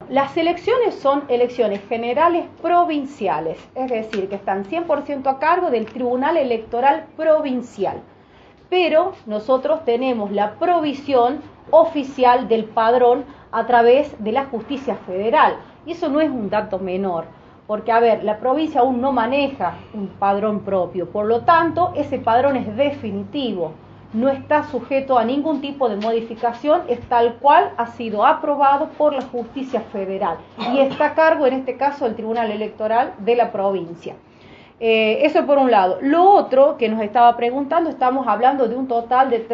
las elecciones son elecciones generales provinciales, es decir, que están 100% a cargo del Tribunal Electoral Provincial. Pero nosotros tenemos la provisión oficial del padrón a través de la justicia federal. Y eso no es un dato menor, porque, a ver, la provincia aún no maneja un padrón propio, por lo tanto, ese padrón es definitivo, no está sujeto a ningún tipo de modificación, es tal cual ha sido aprobado por la justicia federal y está a cargo, en este caso, del Tribunal Electoral de la provincia. Eso por un lado. Lo otro que nos estaba preguntando, estamos hablando de un total de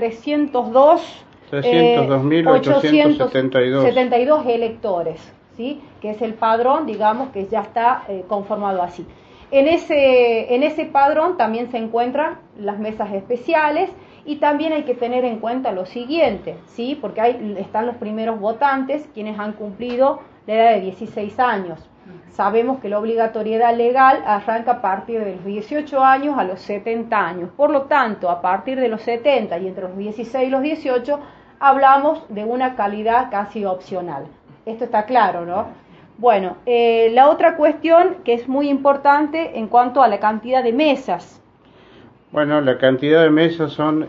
302.872 electores, ¿sí? Que es el padrón, digamos, que ya está conformado así. En ese padrón también se encuentran las mesas especiales y también hay que tener en cuenta lo siguiente, ¿sí? Porque ahí están los primeros votantes, quienes han cumplido la edad de 16 años. Sabemos que la obligatoriedad legal arranca a partir de los 18 años a los 70 años. Por lo tanto, a partir de los 70 y entre los 16 y los 18, hablamos de una calidad casi opcional. Esto está claro, ¿no? Bueno, la otra cuestión que es muy importante en cuanto a la cantidad de mesas. Bueno, la cantidad de mesas son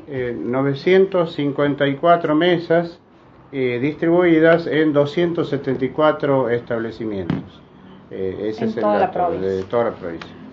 954 mesas distribuidas en 274 establecimientos. Ese es el dato de toda la provincia.